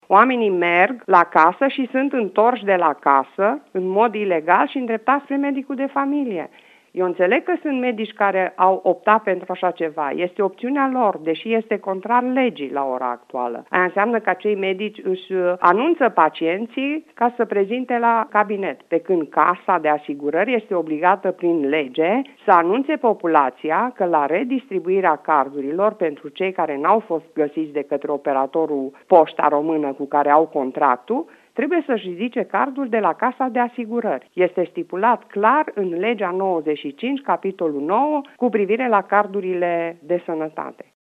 Oamenii merg la casă și sunt întorși de la casă în mod ilegal și îndreptați spre medicul de familie. Eu înțeleg că sunt medici care au optat pentru așa ceva. Este opțiunea lor, deși este contrar legii la ora actuală. Aia înseamnă că acei medici își anunță pacienții ca să prezinte la cabinet, pe când Casa de Asigurări este obligată prin lege să anunțe populația că la redistribuirea cardurilor pentru cei care n-au fost găsiți de către operatorul Poșta Română cu care au contractul, trebuie să-și ridice cardul de la Casa de Asigurări. Este stipulat clar în legea 95, capitolul 9, cu privire la cardurile de sănătate.